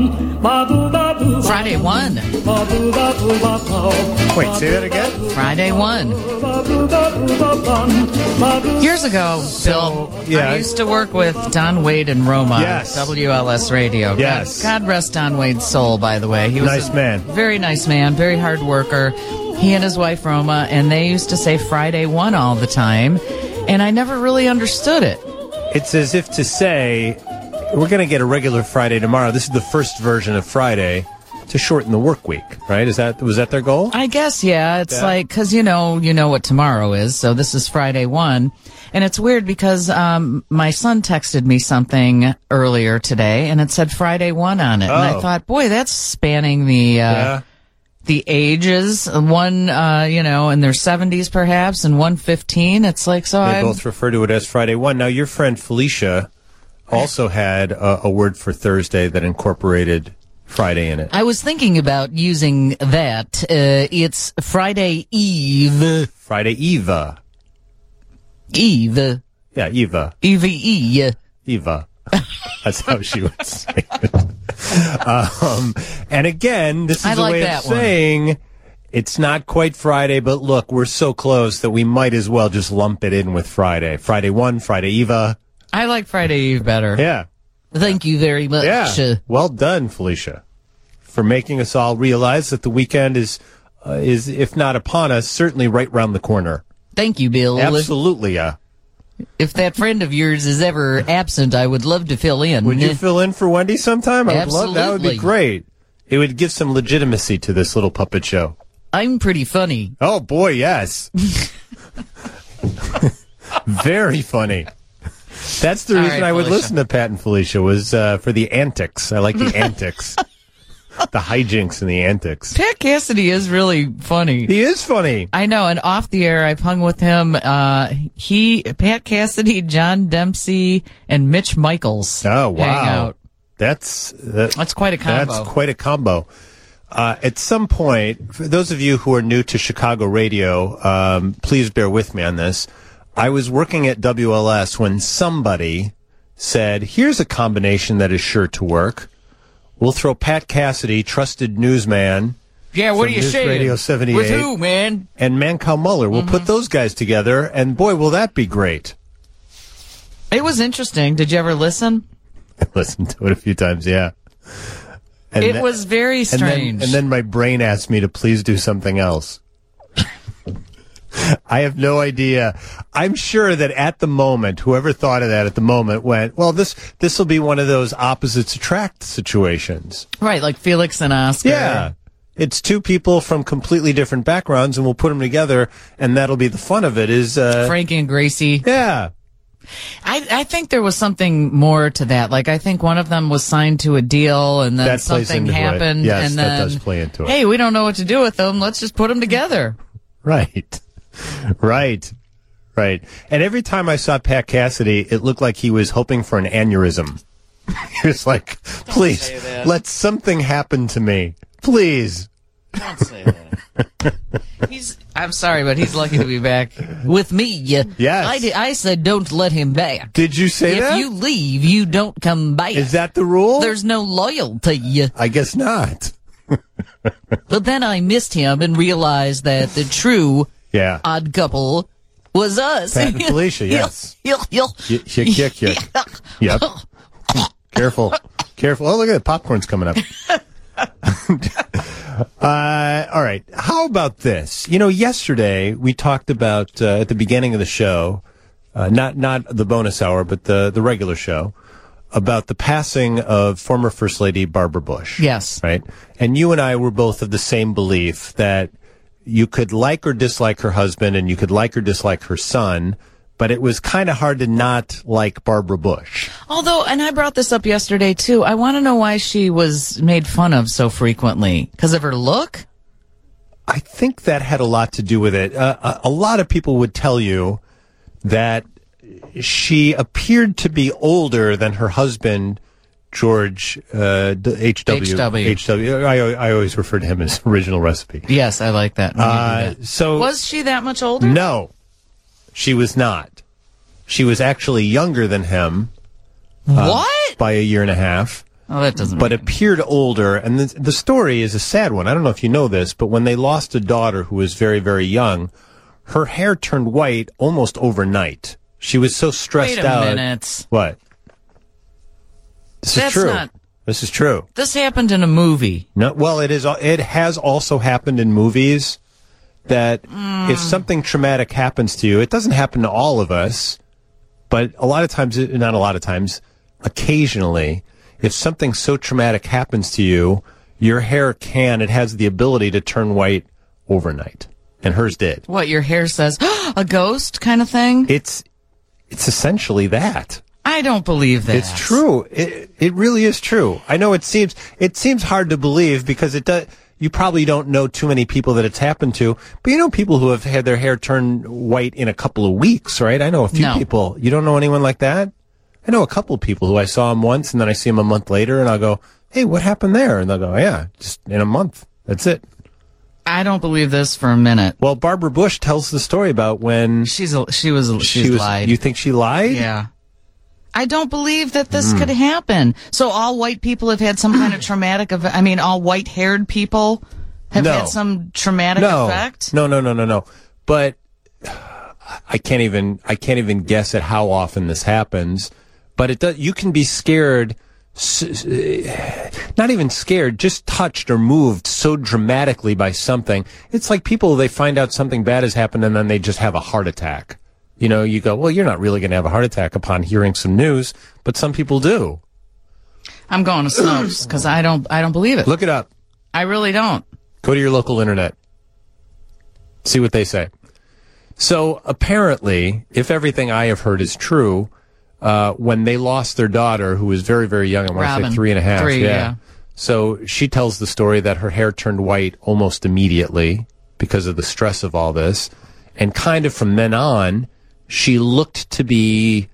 Friday 1. Wait, say that again? Friday 1. Years ago, Bill, yeah. I used to work with Don Wade and Roma. Yes. WLS Radio. Yes. God rest Don Wade's soul, by the way. He was Nice man. Very nice man, very hard worker. He and his wife, Roma, and they used to say Friday 1 all the time, and I never really understood it. It's as if to say, we're going to get a regular Friday tomorrow. This is the first version of Friday to shorten the work week, right? Was that their goal? I guess, yeah. It's like, because you know what tomorrow is, so this is Friday 1. And it's weird because my son texted me something earlier today, and it said Friday 1 on it. Oh. And I thought, boy, that's spanning the ages. One, in their 70s perhaps, and 115. It's like, so They both refer to it as Friday 1. Now, your friend Felicia also had a word for Thursday that incorporated Friday in it. I was thinking about using that. It's Friday Eve. Friday Eva. Eve. Yeah, Eva. Eve-E. Eva. That's how she would say it. And again, this is a way of saying it's not quite Friday, but look, we're so close that we might as well just lump it in with Friday. Friday 1, Friday Eva. I like Friday Eve better. Yeah. Thank you very much. Yeah. Well done, Felicia, for making us all realize that the weekend is if not upon us, certainly right round the corner. Thank you, Bill. Absolutely, yeah. If that friend of yours is ever absent, I would love to fill in. Would you fill in for Wendy sometime? I would Absolutely. love that. Would be great. It would give some legitimacy to this little puppet show. I'm pretty funny. Oh, boy, yes. Very funny. That's the reason I would listen to Pat and Felicia was for the antics. I like the antics. The hijinks and the antics. Pat Cassidy is really funny. He is funny. I know, and off the air, I've hung with him. Pat Cassidy, John Dempsey, and Mitch Michaels. Oh, wow. Hang out. That's quite a combo. That's quite a combo. At some point, for those of you who are new to Chicago radio, please bear with me on this. I was working at WLS when somebody said, here's a combination that is sure to work. We'll throw Pat Cassidy, trusted newsman. Yeah, what are you saying? Radio 78. With who, man? And Mancow Muller. We'll put those guys together, and boy, will that be great. It was interesting. Did you ever listen? I listened to it a few times, yeah. And it was very strange. And then my brain asked me to please do something else. I have no idea. I'm sure that at the moment, whoever thought of that at the moment went, well, this will be one of those opposites attract situations. Right, like Felix and Oscar. Yeah. It's two people from completely different backgrounds, and we'll put them together, and that'll be the fun of it is... Frankie and Gracie. Yeah. I think there was something more to that. Like, I think one of them was signed to a deal, and then that something happened. Yes, and then, that does play into it. Hey, we don't know what to do with them. Let's just put them together. Right. Right. And every time I saw Pat Cassidy, it looked like he was hoping for an aneurysm. He was like, please, let something happen to me. Please. Don't say that. I'm sorry, but he's lucky to be back with me. Yes. I said don't let him back. Did you say that? If you leave, you don't come back. Is that the rule? There's no loyalty. I guess not. But then I missed him and realized that the true odd couple was us. Pat and Felicia, yes. Yuck. Yep. Careful. Oh, look at it. Popcorn's coming up. All right. How about this? Yesterday we talked about at the beginning of the show, not the bonus hour, but the regular show, about the passing of former First Lady Barbara Bush. Yes. Right? And you and I were both of the same belief that you could like or dislike her husband and you could like or dislike her son, but it was kind of hard to not like Barbara Bush. Although, and I brought this up yesterday too, I want to know why she was made fun of so frequently. Because of her look? I think that had a lot to do with it. A lot of people would tell you that she appeared to be older than her husband, George H.W. I always refer to him as Original Recipe. Yes, I like that. So was she that much older? No, she was not. She was actually younger than him. What? By a year and a half. Oh, that doesn't. But appeared older, and the story is a sad one. I don't know if you know this, but when they lost a daughter who was very, very young, her hair turned white almost overnight. She was so stressed out. Wait a minute. What? This is true. This is true. This happened in a movie. No, well, it is. It has also happened in movies that if something traumatic happens to you, it doesn't happen to all of us, but a lot of times, not a lot of times, occasionally, if something so traumatic happens to you, your hair it has the ability to turn white overnight. And hers did. What, your hair says, a ghost kind of thing? It's essentially that. I don't believe that. It's true. It really is true. I know it seems hard to believe because it does. You probably don't know too many people that it's happened to, but you know people who have had their hair turn white in a couple of weeks, right? I know a few people. You don't know anyone like that? I know a couple of people who I saw them once and then I see them a month later and I'll go, hey, what happened there? And they'll go, yeah, just in a month. That's it. I don't believe this for a minute. Well, Barbara Bush tells the story about when she's lied. You think she lied? Yeah. I don't believe that this could happen. So all white people have had some kind of traumatic event. I mean, all white-haired people have had some traumatic effect? No. But I can't even guess at how often this happens. But it does. You can be scared, not even scared, just touched or moved so dramatically by something. It's like people, they find out something bad has happened and then they just have a heart attack. You know, you go, well, you're not really going to have a heart attack upon hearing some news, but some people do. I'm going to Snopes because I don't believe it. Look it up. I really don't. Go to your local internet. See what they say. So apparently, if everything I have heard is true, when they lost their daughter, who was very, very young, I want to say 3.5. 3, yeah. So she tells the story that her hair turned white almost immediately because of the stress of all this. And kind of from then on, she looked to be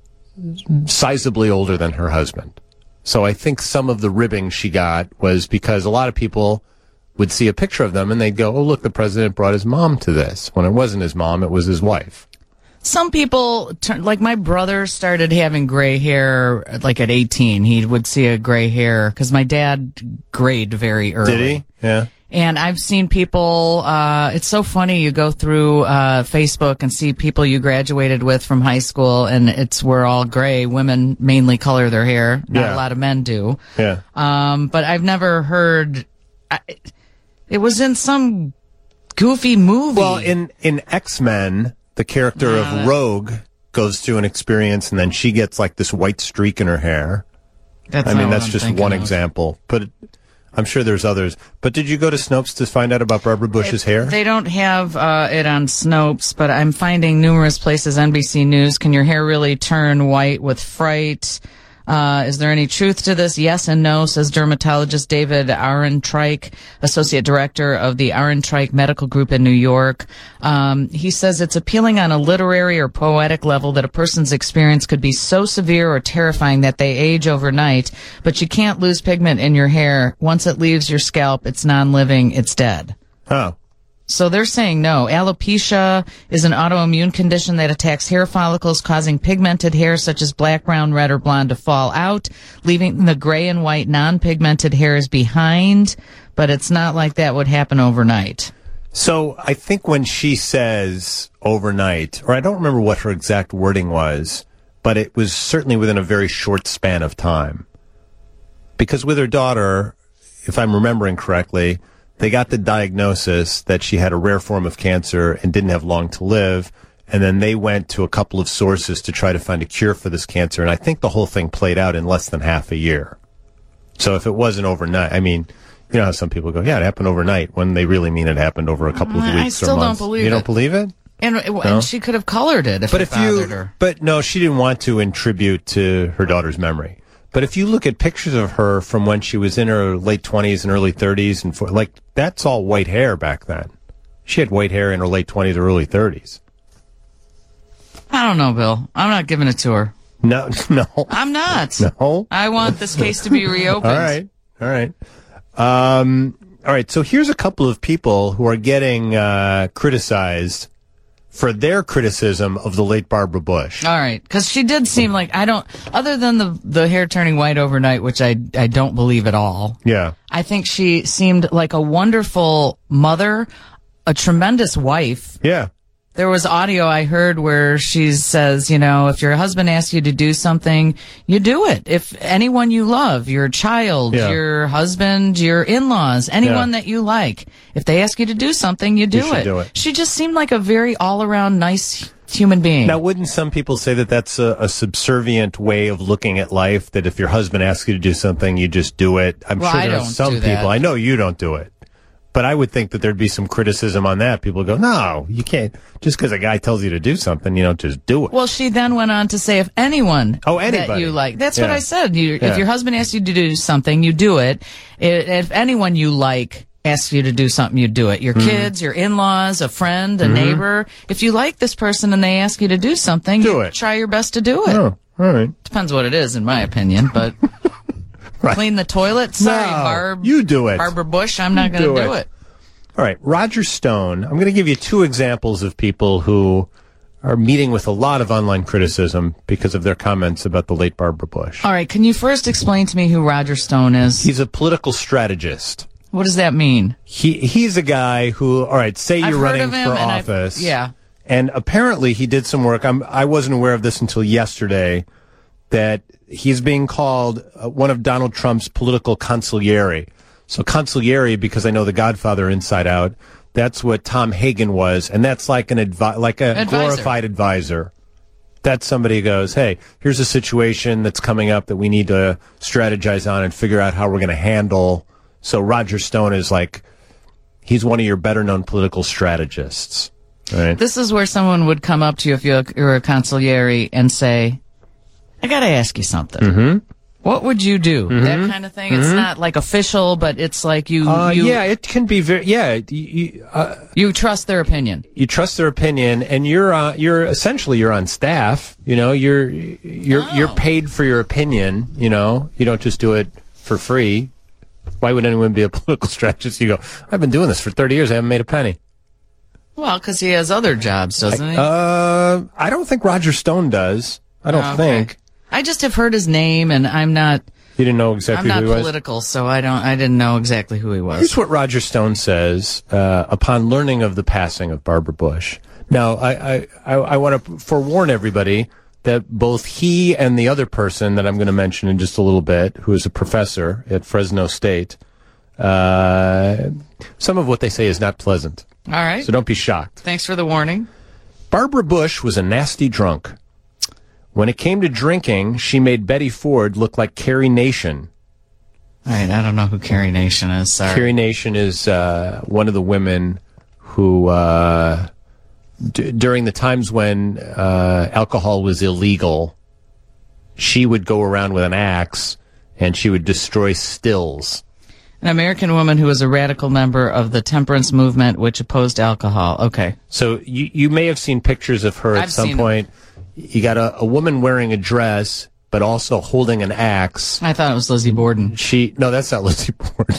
sizably older than her husband. So I think some of the ribbing she got was because a lot of people would see a picture of them and they'd go, oh, look, the president brought his mom to this. When it wasn't his mom, it was his wife. Some people, like my brother started having gray hair like at 18. He would see a gray hair because my dad grayed very early. Did he? Yeah. And I've seen people, it's so funny, you go through Facebook and see people you graduated with from high school, and we're all gray. Women mainly color their hair. Not a lot of men do. Yeah. But I've never heard, it was in some goofy movie. Well, in X-Men, the character of Rogue goes through an experience, and then she gets like this white streak in her hair. That's just one example. But I'm sure there's others. But did you go to Snopes to find out about Barbara Bush's hair? They don't have it on Snopes, but I'm finding numerous places. NBC News, can your hair really turn white with fright? Is there any truth to this? Yes and no, says dermatologist David Ahrenreich, associate director of the Ahrenreich Medical Group in New York. He says it's appealing on a literary or poetic level that a person's experience could be so severe or terrifying that they age overnight, but you can't lose pigment in your hair. Once it leaves your scalp, it's non-living, it's dead. Oh. So they're saying no. Alopecia is an autoimmune condition that attacks hair follicles, causing pigmented hair such as black, brown, red, or blonde to fall out, leaving the gray and white non-pigmented hairs behind. But it's not like that would happen overnight. So I think when she says overnight, or I don't remember what her exact wording was, but it was certainly within a very short span of time. Because with her daughter, if I'm remembering correctly, they got the diagnosis that she had a rare form of cancer and didn't have long to live. And then they went to a couple of sources to try to find a cure for this cancer. And I think the whole thing played out in less than half a year. So if it wasn't overnight, I mean, you know how some people go, yeah, it happened overnight, when they really mean it happened over a couple of weeks or months. I still don't believe it. You don't believe it? And she could have colored it if it bothered her. But no, she didn't want to in tribute to her daughter's memory. But if you look at pictures of her from when she was in her late 20s and early 30s, and that's all white hair back then. She had white hair in her late 20s or early 30s. I don't know, Bill. I'm not giving it to her. No. I'm not. No. I want this case to be reopened. All right. So here's a couple of people who are getting criticized for their criticism of the late Barbara Bush. All right, because she did seem like, other than the hair turning white overnight, which I don't believe at all. Yeah. I think she seemed like a wonderful mother, a tremendous wife. Yeah. There was audio I heard where she says, if your husband asks you to do something, you do it. If anyone you love, your child, your husband, your in-laws, anyone that you like, if they ask you to do something, you do it. She just seemed like a very all-around nice human being. Now, wouldn't some people say that that's a subservient way of looking at life, that if your husband asks you to do something, you just do it? I'm sure there are some people. I know you don't do it. But I would think that there'd be some criticism on that. People go, no, you can't. Just because a guy tells you to do something, you don't just do it. Well, she then went on to say, if anyone that you like, that's what I said. If your husband asks you to do something, you do it. If anyone you like asks you to do something, you do it. Your kids, your in-laws, a friend, a neighbor. If you like this person and they ask you to do something, you try your best to do it. Oh, all right. Depends what it is, in my opinion, but... Right. Clean the toilet? Sorry, Barb. You do it. Barbara Bush, I'm not going to do it. All right, Roger Stone. I'm going to give you two examples of people who are meeting with a lot of online criticism because of their comments about the late Barbara Bush. All right, can you first explain to me who Roger Stone is? He's a political strategist. What does that mean? He's a guy who, all right, say you're running for office. And apparently he did some work. I wasn't aware of this until yesterday, that he's being called one of Donald Trump's political consigliere. So consigliere, because I know The Godfather inside out, that's what Tom Hagen was, and that's like a glorified advisor. That's somebody who goes, hey, here's a situation that's coming up that we need to strategize on and figure out how we're going to handle. So Roger Stone is like, he's one of your better-known political strategists. Right? This is where someone would come up to you if you're a consigliere and say, I got to ask you something. Mm-hmm. What would you do? Mm-hmm. That kind of thing. Mm-hmm. It's not like official, but it's like you. Yeah, it can be very. Yeah, you trust their opinion. You trust their opinion, and you're essentially on staff. You're paid for your opinion. You don't just do it for free. Why would anyone be a political strategist? You go, I've been doing this for 30 years. I haven't made a penny. Well, because he has other jobs, doesn't he? I don't think Roger Stone does. I don't think. I just have heard his name, and I'm not. You didn't know exactly who he was? I'm not political, so I didn't know exactly who he was. Here's what Roger Stone says upon learning of the passing of Barbara Bush. Now, I want to forewarn everybody that both he and the other person that I'm going to mention in just a little bit, who is a professor at Fresno State, some of what they say is not pleasant. All right. So don't be shocked. Thanks for the warning. Barbara Bush was a nasty drunk. When it came to drinking, she made Betty Ford look like Carrie Nation. All right, I don't know who Carrie Nation is. Sorry. Carrie Nation is one of the women who, during the times when alcohol was illegal, she would go around with an axe and she would destroy stills. An American woman who was a radical member of the temperance movement which opposed alcohol. Okay. So you may have seen pictures of her at some point. You got a woman wearing a dress, but also holding an axe. I thought it was Lizzie Borden. No, that's not Lizzie Borden.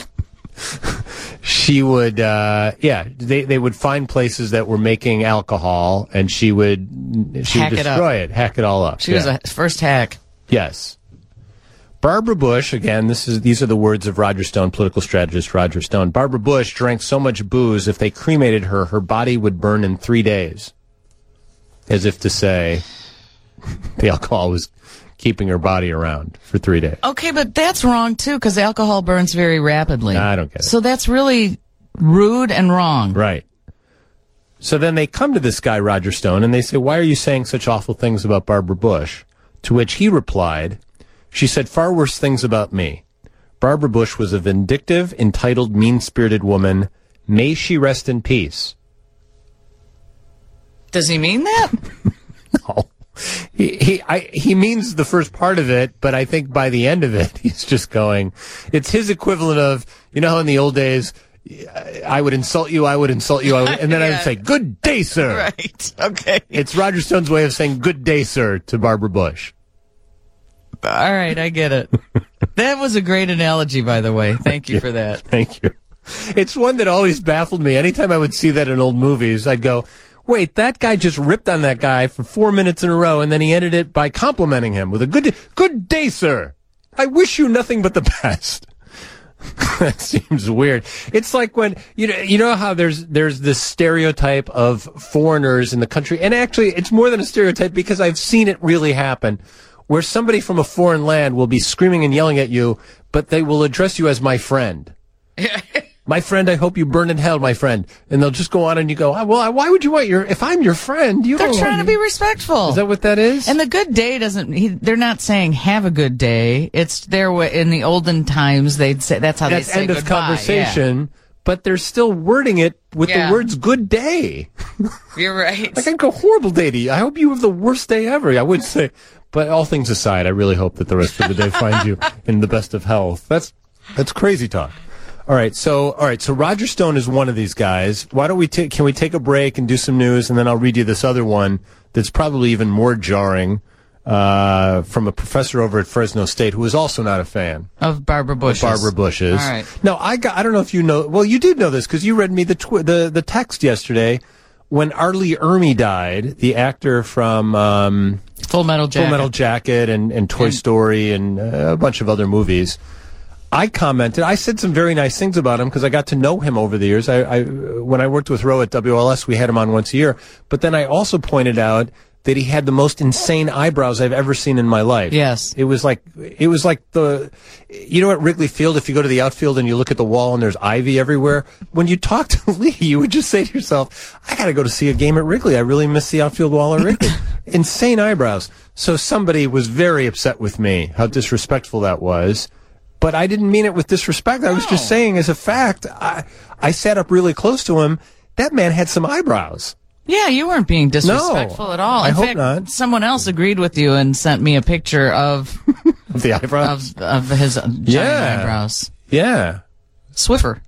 She would, they would find places that were making alcohol, and she would destroy it, hack it all up. She was a first hack. Yes. Barbara Bush, again, these are the words of Roger Stone, political strategist Roger Stone. Barbara Bush drank so much booze, if they cremated her, her body would burn in 3 days. As if to say, the alcohol was keeping her body around for 3 days. Okay, but that's wrong, too, because alcohol burns very rapidly. I don't get it. So that's really rude and wrong. Right. So then they come to this guy, Roger Stone, and they say, why are you saying such awful things about Barbara Bush? To which he replied, she said far worse things about me. Barbara Bush was a vindictive, entitled, mean-spirited woman. May she rest in peace. Does he mean that? No. He means the first part of it, but I think by the end of it, he's just going, it's his equivalent of, how in the old days, I would insult you, and then I would say, good day, sir. Right. Okay. It's Roger Stone's way of saying good day, sir, to Barbara Bush. All right, I get it. That was a great analogy, by the way. Thank you for that. Thank you. It's one that always baffled me. Anytime I would see that in old movies, I'd go, wait, that guy just ripped on that guy for 4 minutes in a row, and then he ended it by complimenting him with a good day, sir. I wish you nothing but the best. That seems weird. It's like when you know how there's this stereotype of foreigners in the country, and actually it's more than a stereotype because I've seen it really happen, where somebody from a foreign land will be screaming and yelling at you, but they will address you as my friend. My friend, I hope you burn in hell, my friend. And they'll just go on and you go, well, why would you want if I'm your friend, you They're don't trying to be respectful. Is that what that is? And the good day they're not saying have a good day. It's in the olden times, they'd say, that's how they say end of goodbye. conversation. Yeah. But they're still wording it with the words good day. You're right. Like, I go, horrible day to you. I hope you have the worst day ever. I would say, but all things aside, I really hope that the rest of the day finds you in the best of health. That's crazy talk. All right, so Roger Stone is one of these guys. Why don't can we take a break and do some news, and then I'll read you this other one that's probably even more jarring from a professor over at Fresno State who is also not a fan of Barbara Bush's. All right. No, I don't know if you know. Well, you did know this because you read me the text yesterday when Arlie Ermey died, the actor from Full Metal Jacket and Toy Story and a bunch of other movies. I commented. I said some very nice things about him because I got to know him over the years. When I worked with Roe at WLS, we had him on once a year. But then I also pointed out that he had the most insane eyebrows I've ever seen in my life. Yes. It was like at Wrigley Field, if you go to the outfield and you look at the wall and there's ivy everywhere, when you talk to Lee, you would just say to yourself, I got to go to see a game at Wrigley. I really miss the outfield wall at Wrigley. Insane eyebrows. So somebody was very upset with me, how disrespectful that was. But I didn't mean it with disrespect. I was just saying, as a fact, I sat up really close to him. That man had some eyebrows. Yeah, you weren't being disrespectful at all. I hope not. Someone else agreed with you and sent me a picture of the eyebrows of his giant eyebrows. Yeah, Swiffer.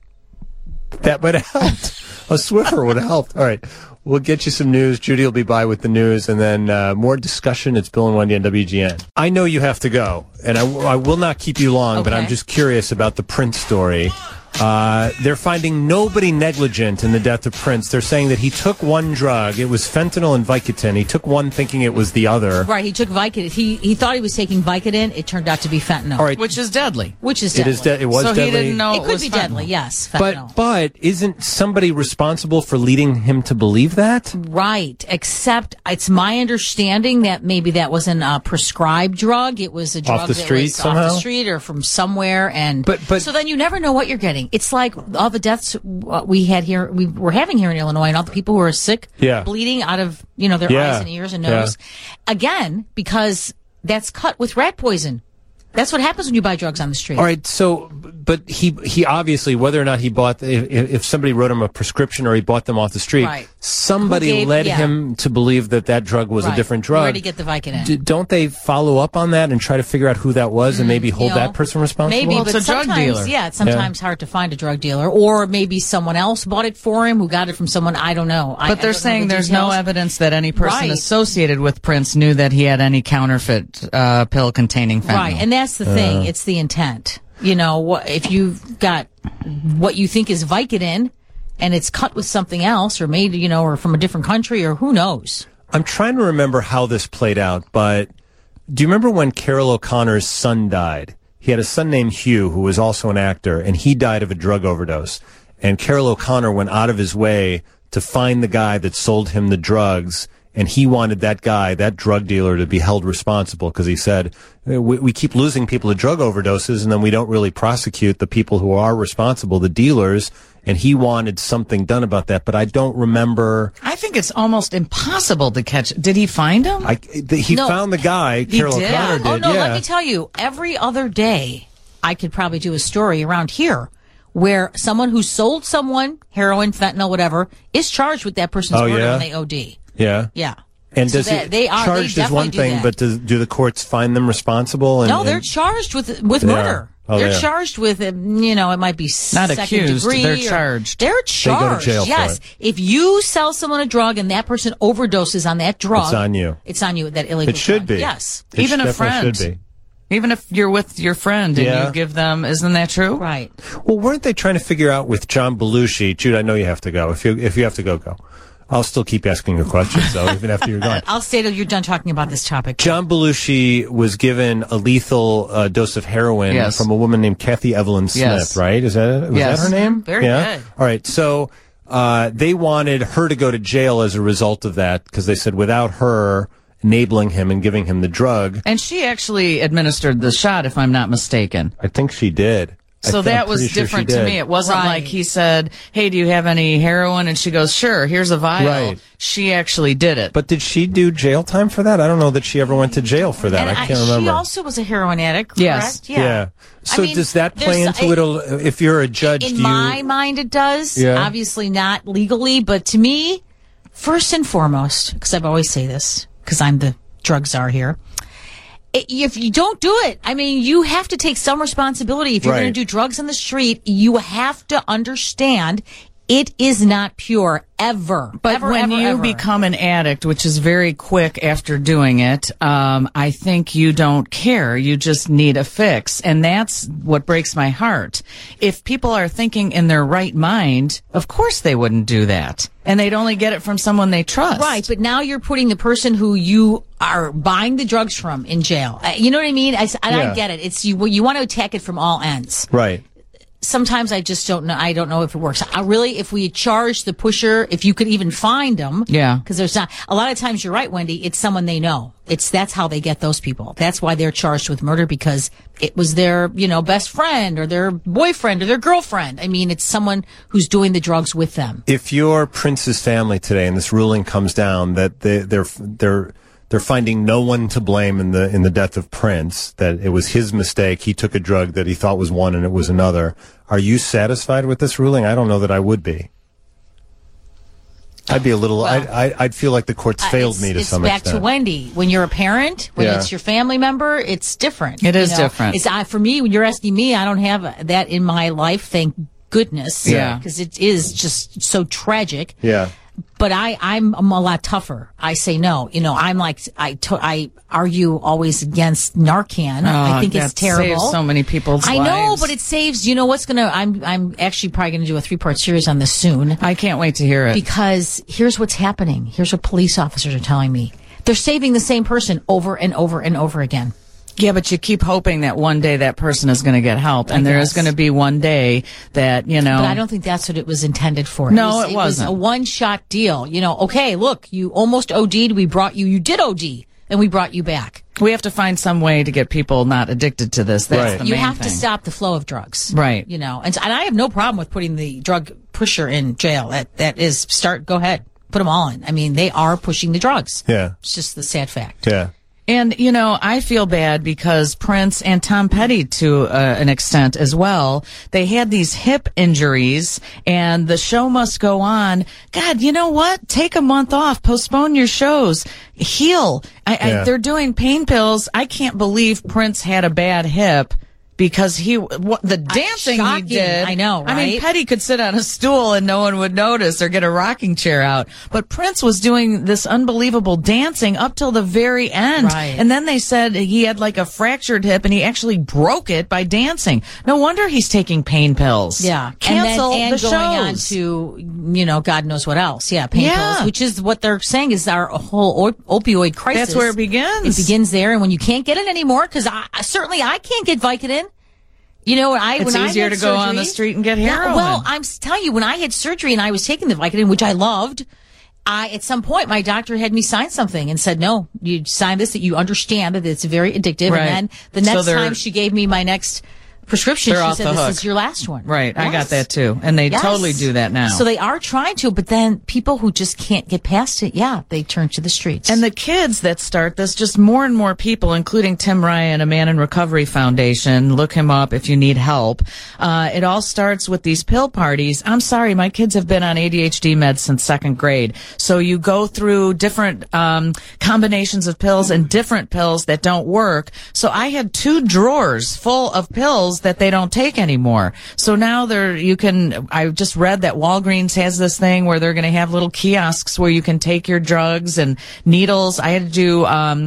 That would have helped. A Swiffer would have helped. All right. We'll get you some news. Judy will be by with the news, and then more discussion. It's Bill and Wendy on WGN. I know you have to go, and I will not keep you long, but I'm just curious about the Prince story. They're finding nobody negligent in the death of Prince. They're saying that he took one drug. It was fentanyl and Vicodin. He took one thinking it was the other. Right, he took Vicodin. He thought he was taking Vicodin. It turned out to be fentanyl. All right. Which is deadly. It was deadly. So he didn't know it could be fentanyl. deadly, yes, fentanyl. But isn't somebody responsible for leading him to believe that? Right, except it's my understanding that maybe that wasn't a prescribed drug. It was a drug off the street off the street or from somewhere. And but so then you never know what you're getting. It's like all the deaths we were having here in Illinois, and all the people who are sick, bleeding out of their eyes and ears and nose. Again, because that's cut with rat poison. That's what happens when you buy drugs on the street. All right, so, but he obviously, whether or not he bought, if somebody wrote him a prescription or he bought them off the street, somebody led him to believe that drug was a different drug. Where did he get the Vicodin? Don't they follow up on that and try to figure out who that was and maybe hold that person responsible? Maybe, well, but it's a drug dealer. Yeah, it's sometimes hard to find a drug dealer. Or maybe someone else bought it for him who got it from someone, I don't know. But they're saying there's no evidence that any person associated with Prince knew that he had any counterfeit pill containing fentanyl. Right, and that's the thing. It's the intent. If you've got what you think is Vicodin and it's cut with something else or made, or from a different country or who knows. I'm trying to remember how this played out, but do you remember when Carol O'Connor's son died? He had a son named Hugh who was also an actor, and he died of a drug overdose. And Carol O'Connor went out of his way to find the guy that sold him the drugs, and he wanted that guy, that drug dealer, to be held responsible because he said, we keep losing people to drug overdoses and then we don't really prosecute the people who are responsible, the dealers, and he wanted something done about that, but I don't remember. I think it's almost impossible to catch. Did he find him? He found the guy, Carol O'Connor did. Oh, no, let me tell you, every other day I could probably do a story around here where someone who sold someone heroin, fentanyl, whatever, is charged with that person's murder when they OD. Yeah. Yeah. And does they charged is one thing, but do the courts find them responsible? No, they're charged with murder. They're charged with, it might be not accused. Degree. They're charged. They're charged. They go to jail yes. for it. If you sell someone a drug and that person overdoses on that drug, it's on you. It's on you. That illegal. It should drug. be. Yes. Even a friend. Should be. Even if you're with your friend and you give them, isn't that true? Right. Well, weren't they trying to figure out with John Belushi? Jude, I know you have to go. If you have to go. I'll still keep asking you questions, though, even after you're gone. I'll stay till you're done talking about this topic. John Belushi was given a lethal dose of heroin from a woman named Kathy Evelyn Smith, right? Was that her name? Very good. All right. So they wanted her to go to jail as a result of that because they said without her enabling him and giving him the drug. And she actually administered the shot, if I'm not mistaken. I think she did. So that was different to me. It wasn't like he said, hey, do you have any heroin? And she goes, sure, here's a vial. Right. She actually did it. But did she do jail time for that? I don't know that she ever went to jail for that. And I can't remember. She also was a heroin addict, correct? Yes. Yeah. So does that play into it? If you're a judge, in my mind, it does. Yeah. Obviously not legally, but to me, first and foremost, because I've always say this, because I'm the drug czar here. If you don't do it, I mean, you have to take some responsibility. If you're going to do drugs on the street, you have to understand it is not pure ever. But when you become an addict, which is very quick after doing it, I think you don't care. You just need a fix. And that's what breaks my heart. If people are thinking in their right mind, of course they wouldn't do that. And they'd only get it from someone they trust. Right, but now you're putting the person who you are buying the drugs from in jail. You know what I mean? I get it. It's you want to attack it from all ends. Right. Sometimes I just don't know. I don't know if it works. If we charge the pusher, if you could even find them. Yeah. Because there's not, a lot of times you're right, Wendy, it's someone they know. That's how they get those people. That's why they're charged with murder, because it was their, best friend or their boyfriend or their girlfriend. I mean, it's someone who's doing the drugs with them. If you're Prince's family today and this ruling comes down that they're finding no one to blame in the death of Prince, that it was his mistake. He took a drug that he thought was one and it was another. Are you satisfied with this ruling? I don't know that I would be. I'd be a little, I'd feel like the court's failed me to some extent. It's back to Wendy. When you're a parent, when it's your family member, it's different. It is different. For me, when you're asking me, I don't have that in my life, thank goodness. Yeah. Because it is just so tragic. Yeah. But I'm a lot tougher. I say no. I'm like, I argue always against Narcan. I think it's terrible. Saves so many people's lives. I know, but it saves, I'm actually probably going to do a 3-part series on this soon. I can't wait to hear it. Because here's what's happening. Here's what police officers are telling me. They're saving the same person over and over and over again. Yeah, but you keep hoping that one day that person is going to get help, and there is going to be one day that, But I don't think that's what it was intended for. No, it wasn't. It was a one-shot deal. Okay, look, you almost OD'd, you did OD, and we brought you back. We have to find some way to get people not addicted to this. That's the main You have thing. to stop the flow of drugs. Right. And I have no problem with putting the drug pusher in jail. Go ahead. Put them all in. I mean, they are pushing the drugs. Yeah. It's just the sad fact. Yeah. And, I feel bad because Prince and Tom Petty, to an extent as well, they had these hip injuries and the show must go on. God, you know what? Take a month off. Postpone your shows. Heal. They're doing pain pills. I can't believe Prince had a bad hip. Because the dancing he did. I know, right? I mean, Petty could sit on a stool and no one would notice or get a rocking chair out. But Prince was doing this unbelievable dancing up till the very end. Right. And then they said he had like a fractured hip and he actually broke it by dancing. No wonder he's taking pain pills. Yeah. Cancel and the going on shows. To, God knows what else. Yeah, pain pills, which is what they're saying is our whole opioid crisis. That's where it begins. It begins there. And when you can't get it anymore, because I can't get Vicodin. It's easier to go on the street and get heroin. Well, I'm telling you, when I had surgery and I was taking the Vicodin, which I loved, at some point my doctor had me sign something and said, no, you sign this, that you understand that it's very addictive. Right. And then the next time she gave me my next prescription, she said, this is your last one. Right. Yes. I got that too. And they totally do that now. So they are trying to, but then people who just can't get past it, they turn to the streets. And the kids that start this, just more and more people, including Tim Ryan, a Man in Recovery Foundation. Look him up if you need help. It all starts with these pill parties. I'm sorry, my kids have been on ADHD meds since 2nd grade. So you go through different combinations of pills and different pills that don't work. So I had 2 drawers full of pills that they don't take anymore. So now I just read that Walgreens has this thing where they're going to have little kiosks where you can take your drugs and needles. I had to do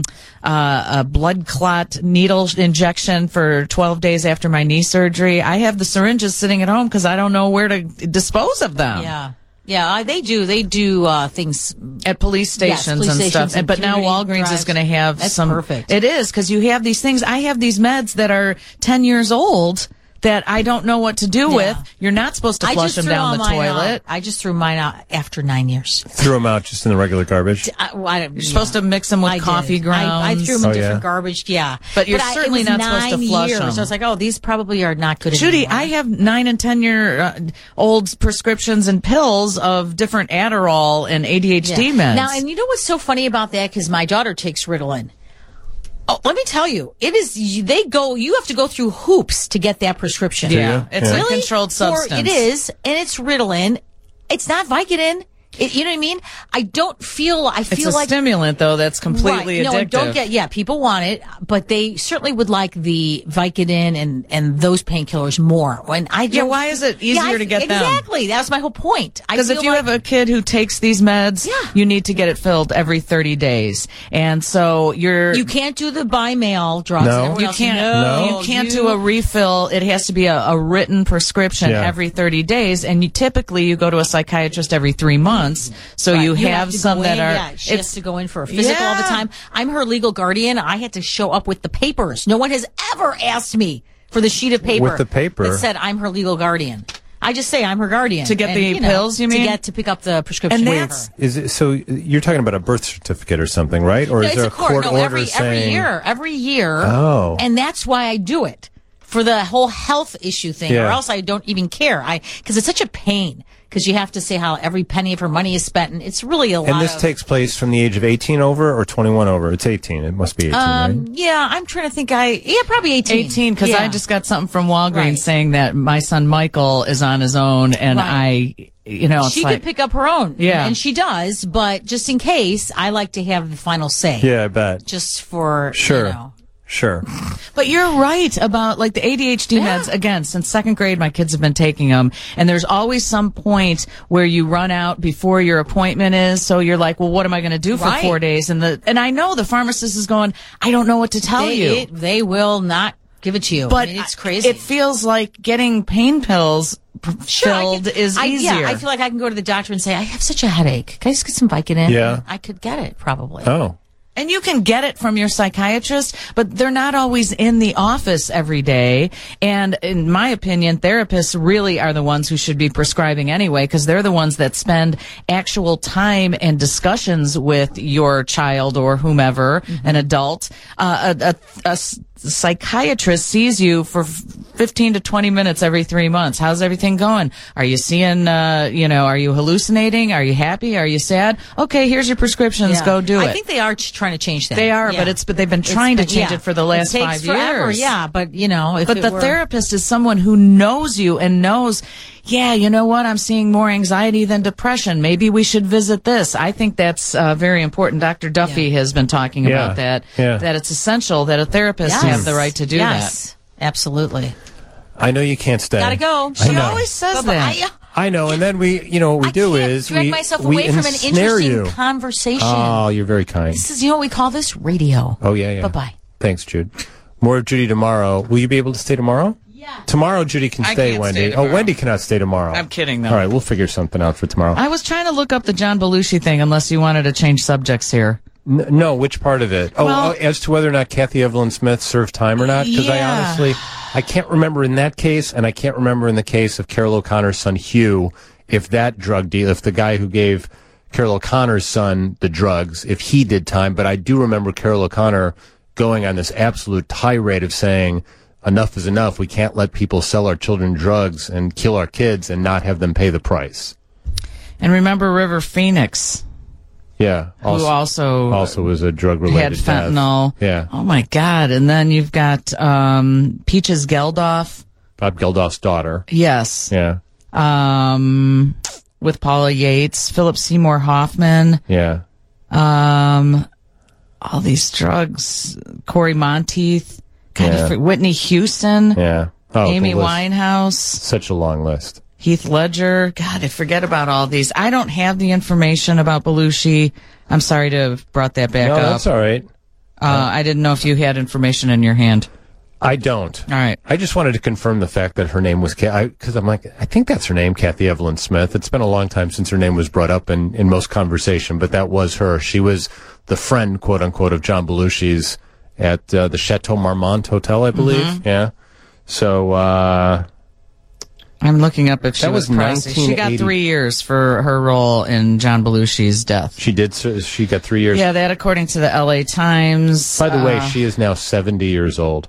a blood clot needle injection for 12 days after my knee surgery. I have the syringes sitting at home because I don't know where to dispose of them. Yeah. Yeah, they do things at police stations and stuff. But now Walgreens is going to have some. Perfect. It is, because you have these things. I have these meds that are 10 years old that I don't know what to do with. You're not supposed to flush them down the toilet. I just threw mine out after 9 years. Threw them out just in the regular garbage? You're supposed to mix them with coffee grounds. I threw them in different garbage, But you're certainly not supposed to flush them. So I was like, these probably are not good Judy, anymore. I have 9 and 10 year old prescriptions and pills of different Adderall and ADHD meds. Now, and you know what's so funny about that? Because my daughter takes Ritalin. Oh, let me tell you, you have to go through hoops to get that prescription. Yeah. It's a controlled substance. It is, and it's Ritalin. It's not Vicodin. You know what I mean? It's a stimulant, though, that's completely addictive. No, people want it, but they certainly would like the Vicodin and those painkillers more. Why is it easier to get them? Exactly. That was my whole point. Because if you have a kid who takes these meds, you need to get it filled every 30 days. And so you can't do the by mail drugs. No. You can't do a refill. It has to be a written prescription every 30 days. And typically you go to a psychiatrist every 3 months. So you have some that are. She has to go in for a physical all the time. I'm her legal guardian. I had to show up with the papers. No one has ever asked me for the sheet of paper. With the paper that said I'm her legal guardian. I just say I'm her guardian to get the pills. You mean to pick up the prescription? And is it, so you're talking about a birth certificate or something, right? Or is there a court order saying every year? Oh, and that's why I do it for the whole health issue thing, or else I don't even care. Because it's such a pain. Because you have to say how every penny of her money is spent, and it's really a lot. And this takes place from the age of 18 over or 21 over? It's 18. It must be 18, right? Yeah, I'm trying to think. Probably 18. 18, because I just got something from Walgreens saying that my son Michael is on his own, and she could pick up her own. Yeah. And she does, but just in case, I like to have the final say. Yeah, I bet. Just for, Sure. But you're right about the ADHD meds. Again, since 2nd grade, my kids have been taking them. And there's always some point where you run out before your appointment is. So you're like, well, what am I going to do for 4 days? And I know the pharmacist is going, I don't know what to tell you. They will not give it to you. But it's crazy. It feels like getting pain pills filled is easier. Yeah, I feel like I can go to the doctor and say, I have such a headache. Can I just get some Vicodin? Yeah. I could get it, probably. Oh. And you can get it from your psychiatrist, but they're not always in the office every day. And in my opinion, therapists really are the ones who should be prescribing anyway, because they're the ones that spend actual time and discussions with your child or whomever, an adult. A psychiatrist sees you for 15 to 20 minutes every 3 months. How's everything going? Are you seeing, are you hallucinating? Are you happy? Are you sad? Okay, here's your prescriptions. Go do it. I think they are trying to change that. They are, but they've been trying to change it for the last 5 years. Yeah, but therapist is someone who knows you and knows, you know what? I'm seeing more anxiety than depression. Maybe we should visit this. I think that's very important. Dr. Duffy has been talking about that it's essential that a therapist have the right to do that. Yes, absolutely. I know you can't stay. Gotta go. She always says that. I know, and then what we do is drag myself away from an interesting conversation. Oh, you're very kind. This is, what we call this radio. Oh, yeah. Bye-bye. Thanks, Jude. More of Judy tomorrow. Will you be able to stay tomorrow? Yeah. Tomorrow, Judy can stay, Wendy. Wendy cannot stay tomorrow. I'm kidding, though. All right, we'll figure something out for tomorrow. I was trying to look up the John Belushi thing, unless you wanted to change subjects here. No, which part of it? As to whether or not Kathy Evelyn Smith served time or not? Because I can't remember in that case, and I can't remember in the case of Carol O'Connor's son Hugh, if that drug deal, if the guy who gave Carol O'Connor's son the drugs, if he did time. But I do remember Carol O'Connor going on this absolute tirade of saying, enough is enough. We can't let people sell our children drugs and kill our kids and not have them pay the price. And remember River Phoenix. Yeah. Who also was a drug-related had fentanyl. Death. Yeah. Oh, my God. And then you've got Peaches Geldof. Bob Geldof's daughter. Yes. Yeah. With Paula Yates, Philip Seymour Hoffman. Yeah. All these drugs. Corey Monteith. Whitney Houston. Yeah. Amy Winehouse. Such a long list. Heath Ledger. God, I forget about all these. I don't have the information about Belushi. I'm sorry to have brought that back up. No, that's all right. I didn't know if you had information in your hand. I don't. All right. I just wanted to confirm the fact that her name was because I'm like, I think that's her name, Kathy Evelyn Smith. It's been a long time since her name was brought up in most conversation, but that was her. She was the friend, quote unquote, of John Belushi's at the Chateau Marmont Hotel, I believe. Mm-hmm. Yeah. So I'm looking up if she was pressed. She got 3 years for her role in John Belushi's death. She did. She got 3 years. Yeah, that according to the LA Times. By the way, she is now 70 years old.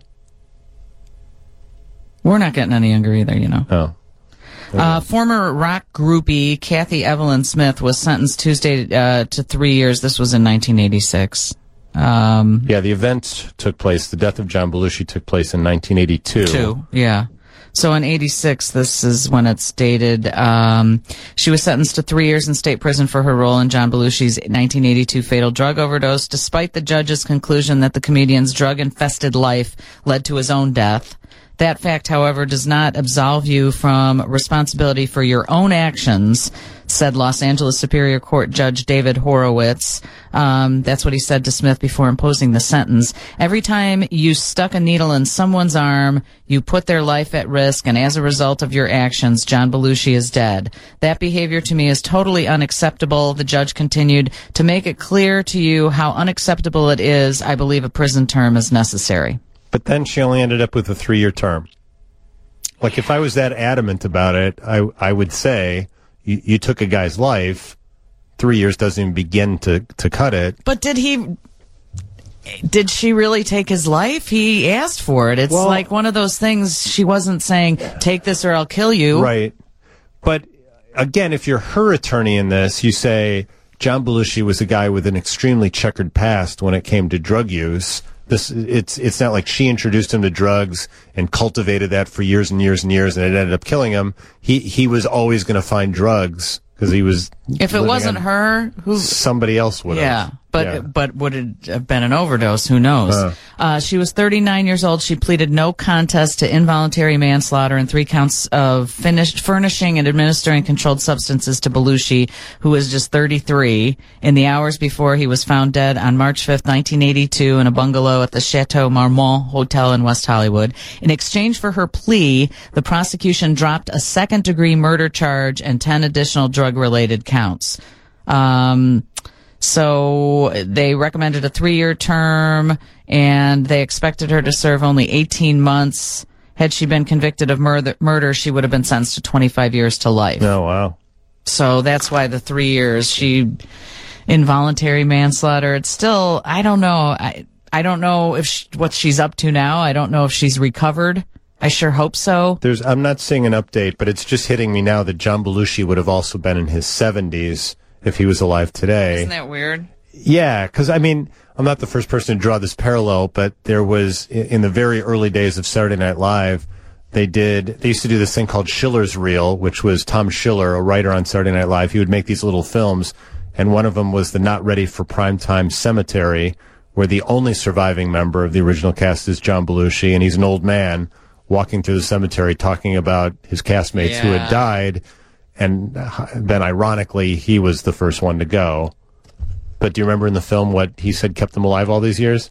We're not getting any younger either, you know. Oh. Former rock groupie Kathy Evelyn Smith was sentenced Tuesday to 3 years. This was in 1986. Yeah, the event took place. The death of John Belushi took place in 1982. Yeah. So in 86, this is when it's dated. She was sentenced to 3 years in state prison for her role in John Belushi's 1982 fatal drug overdose, despite the judge's conclusion that the comedian's drug-infested life led to his own death. That fact, however, does not absolve you from responsibility for your own actions, said Los Angeles Superior Court Judge David Horowitz. That's what he said to Smith before imposing the sentence. Every time you stuck a needle in someone's arm, you put their life at risk, and as a result of your actions, John Belushi is dead. That behavior to me is totally unacceptable. The judge continued, to make it clear to you how unacceptable it is, I believe a prison term is necessary. But then she only ended up with a 3-year term. Like, if I was that adamant about it, I would say, you took a guy's life, 3 years doesn't even begin to cut it. But did she really take his life? He asked for it. It's like one of those things, she wasn't saying, take this or I'll kill you. Right. But, again, if you're her attorney in this, you say, John Belushi was a guy with an extremely checkered past when it came to drug use. It's not like she introduced him to drugs and cultivated that for years and years and years, and it ended up killing him. He was always going to find drugs because he was. If it wasn't her, somebody else would have. Yeah, but would it have been an overdose? Who knows? She was 39 years old. She pleaded no contest to involuntary manslaughter and 3 counts of furnishing and administering controlled substances to Belushi, who was just 33, in the hours before he was found dead on March 5th, 1982, in a bungalow at the Chateau Marmont Hotel in West Hollywood. In exchange for her plea, the prosecution dropped a second-degree murder charge and 10 additional drug-related counts. So they recommended a 3-year term, and they expected her to serve only 18 months. Had she been convicted of murder, she would have been sentenced to 25 years to life. Oh, wow. So that's why the 3 years. Involuntary manslaughter, it's still, I don't know. I don't know what she's up to now. I don't know if she's recovered. I sure hope so. I'm not seeing an update, but it's just hitting me now that John Belushi would have also been in his 70s. If he was alive today. Isn't that weird? Yeah, because, I mean, I'm not the first person to draw this parallel, but there was, in the very early days of Saturday Night Live, they used to do this thing called Schiller's Reel, which was Tom Schiller, a writer on Saturday Night Live. He would make these little films, and one of them was the Not Ready for Primetime Cemetery, where the only surviving member of the original cast is John Belushi, and he's an old man walking through the cemetery talking about his castmates who had died. And then, ironically, he was the first one to go. But do you remember in the film what he said kept him alive all these years?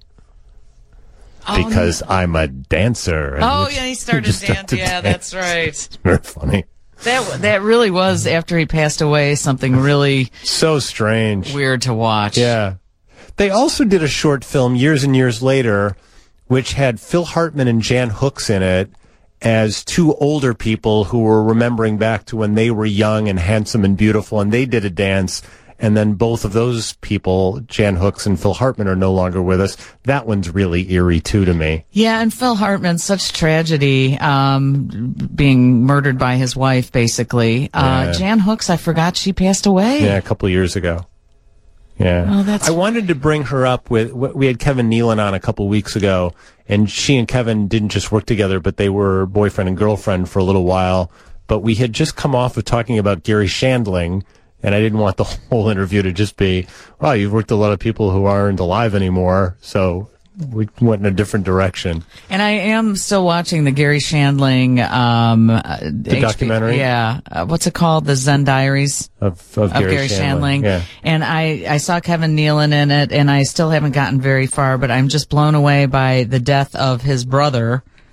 Because I'm a dancer. And he started dancing. Yeah, that's right. It's very funny. That really was, after he passed away, something really... so strange. Weird to watch. Yeah. They also did a short film years and years later, which had Phil Hartman and Jan Hooks in it, as 2 older people who were remembering back to when they were young and handsome and beautiful, and they did a dance, and then both of those people, Jan Hooks and Phil Hartman, are no longer with us. That one's really eerie, too, to me. Yeah, and Phil Hartman, such tragedy, being murdered by his wife, basically. Jan Hooks, I forgot she passed away. Yeah, a couple of years ago. Yeah. I wanted to bring her up we had Kevin Nealon on a couple weeks ago, and she and Kevin didn't just work together, but they were boyfriend and girlfriend for a little while. But we had just come off of talking about Gary Shandling, and I didn't want the whole interview to just be, wow, you've worked with a lot of people who aren't alive anymore, so we went in a different direction. And I am still watching the Gary Shandling the documentary. Yeah, what's it called? The Zen Diaries of Gary Shandling. Yeah. And I saw Kevin Nealon in it, and I still haven't gotten very far, but I'm just blown away by the death of his brother,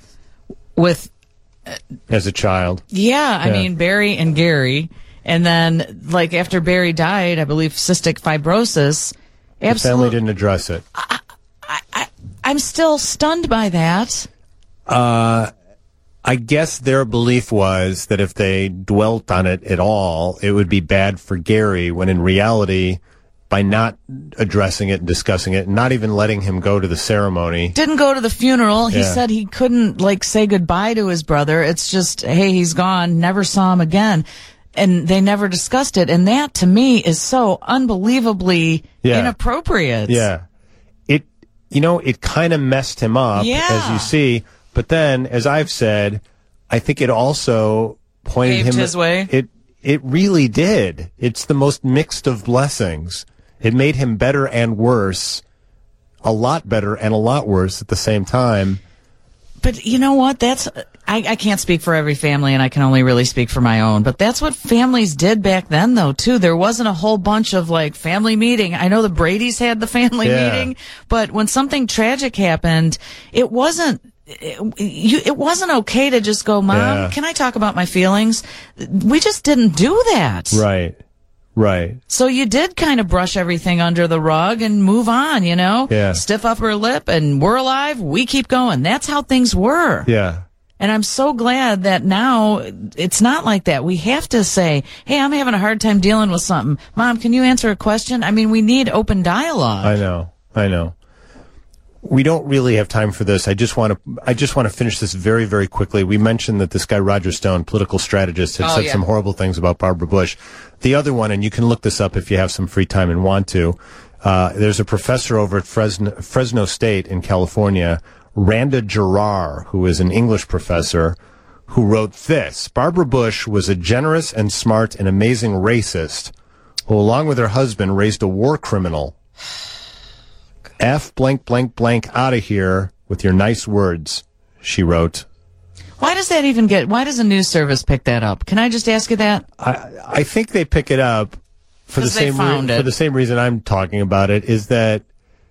with as a child. Yeah, I mean, Barry and Gary. And then, like, after Barry died, I believe cystic fibrosis. The family didn't address it. I'm still stunned by that. I guess their belief was that if they dwelt on it at all, it would be bad for Gary, when in reality, by not addressing it and discussing it, and not even letting him go to the ceremony. Didn't go to the funeral. He said he couldn't, like, say goodbye to his brother. It's just, hey, he's gone, never saw him again. And they never discussed it. And that, to me, is so unbelievably inappropriate. Yeah. It kind of messed him up, as you see. But then, as I've said, I think it also pointed him his way. It really did. It's the most mixed of blessings. It made him better and worse, a lot better and a lot worse at the same time. But you know what? I can't speak for every family, and I can only really speak for my own. But that's what families did back then, though, too. There wasn't a whole bunch of, like, family meeting. I know the Bradys had the family meeting, but when something tragic happened, it wasn't okay to just go, Mom, can I talk about my feelings? We just didn't do that. Right. So you did kind of brush everything under the rug and move on, you know? Yeah. Stiff upper lip, and we're alive, we keep going. That's how things were. Yeah. And I'm so glad that now it's not like that. We have to say, hey, I'm having a hard time dealing with something. Mom, can you answer a question? I mean, we need open dialogue. I know. We don't really have time for this. I just want to finish this very, very quickly. We mentioned that this guy, Roger Stone, political strategist, had said some horrible things about Barbara Bush. The other one, and you can look this up if you have some free time and want to, there's a professor over at Fresno State in California, Randa Jarrar, who is an English professor, who wrote this: Barbara Bush was a generous and smart and amazing racist who, along with her husband, raised a war criminal. F blank blank blank out of here with your nice words, she wrote. Why does a news service pick that up? Can I just ask you that? I think they pick it up for the same reason I'm talking about it, is that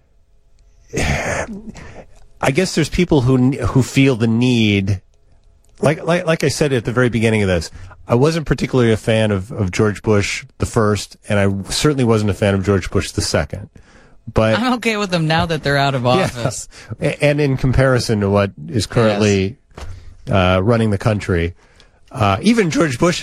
I guess there's people who feel the need, like I said at the very beginning of this, I wasn't particularly a fan of George Bush the first, and I certainly wasn't a fan of George Bush the second. But I'm okay with them now that they're out of office. Yeah. And in comparison to what is currently running the country, even George Bush,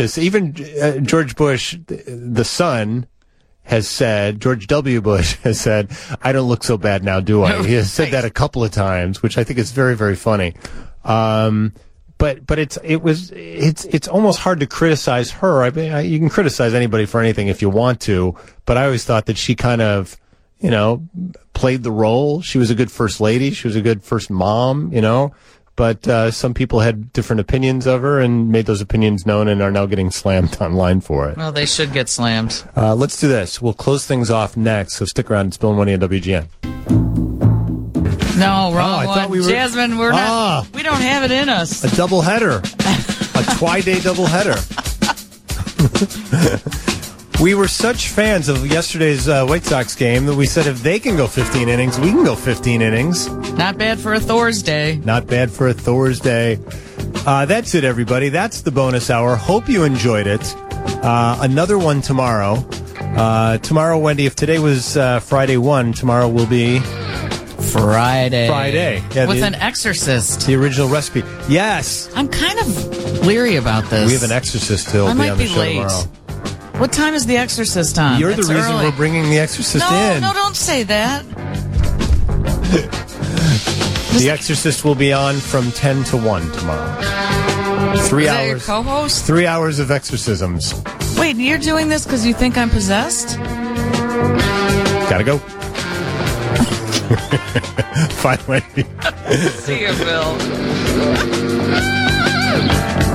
the son, has said, George W. Bush has said, I don't look so bad now, do I? He has said that a couple of times, which I think is very, very funny. But it's almost hard to criticize her. I mean, you can criticize anybody for anything if you want to, but I always thought that she kind of, played the role. She was a good first lady. She was a good first mom, but some people had different opinions of her and made those opinions known and are now getting slammed online for it. Well, they should get slammed. Let's do this. We'll close things off next, so stick around. It's Bill and Money on WGN. No, wrong one. Jasmine, we're not. We don't have it in us. A doubleheader. A Twi-Day doubleheader. We were such fans of yesterday's White Sox game that we said if they can go 15 innings, we can go 15 innings. Not bad for a Thursday. Not bad for a Thursday. That's it, everybody. That's the bonus hour. Hope you enjoyed it. Another one tomorrow. Tomorrow, Wendy, if today was Friday 1, tomorrow will be... Friday. Yeah, with an exorcist. The original recipe. Yes. I'm kind of leery about this. We have an exorcist who'll be on the show tomorrow. What time is The Exorcist on? You're the reason we're bringing The Exorcist in. No, don't say that. The Exorcist will be on from 10 to 1 tomorrow. 3 hours. That your co-host? 3 hours of exorcisms. Wait, you're doing this because you think I'm possessed? Gotta go. Bye, Wendy. See you, Bill.